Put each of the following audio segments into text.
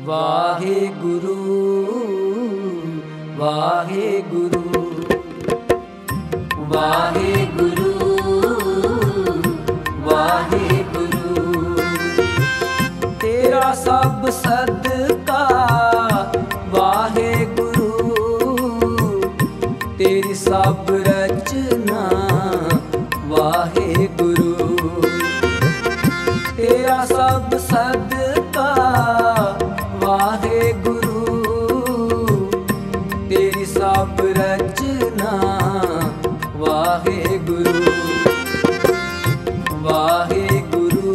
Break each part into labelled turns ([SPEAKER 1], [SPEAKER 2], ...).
[SPEAKER 1] ਵਾਹਿਗੁਰੂ ਵਾਹਿਗੁਰੂ ਵਾਹਿਗੁਰੂ ਵਾਹਿਗੁਰੂ। ਤੇਰਾ ਸਭ ਸਦਕਾ ਵਾਹਿਗੁਰੂ, ਤੇਰੀ ਸਭ ਰਚਨਾ ਵਾਹਿਗੁਰੂ। ਤੇਰਾ ਸਭ ਸਦਕਾ ਵਾਹਿਗੁਰੂ, ਤੇਰੀ ਸਭ ਰਚਨਾ ਵਾਹਿਗੁਰੂ। ਵਾਹਿਗੁਰੂ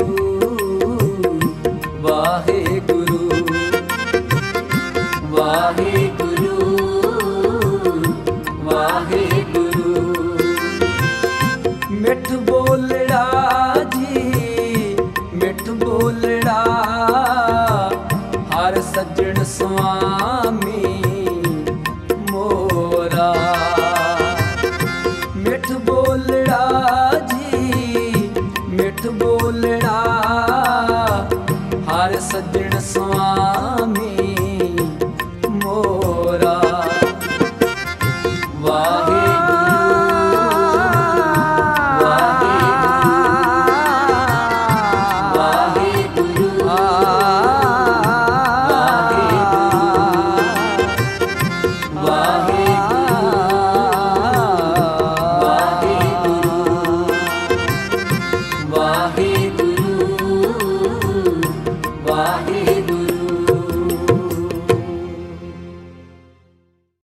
[SPEAKER 1] ਵਾਹਿਗੁਰੂ ਵਾਹਿਗੁਰੂ ਵਾਹਿਗੁਰੂ। ਮਿੱਠ ਬੋਲੜਾ ਜੀ ਮਿੱਠ ਬੋਲੜਾ, ਹਰ ਸੱਜਣ ਸੁਆਮੀ ਮੋਰਾ। ਮਿੱਠ ਬੋਲੜਾ ਜੀ ਮਿੱਠ ਬੋਲੜਾ, ਹਰ ਸੱਜਣ ਸੁਆਮੀ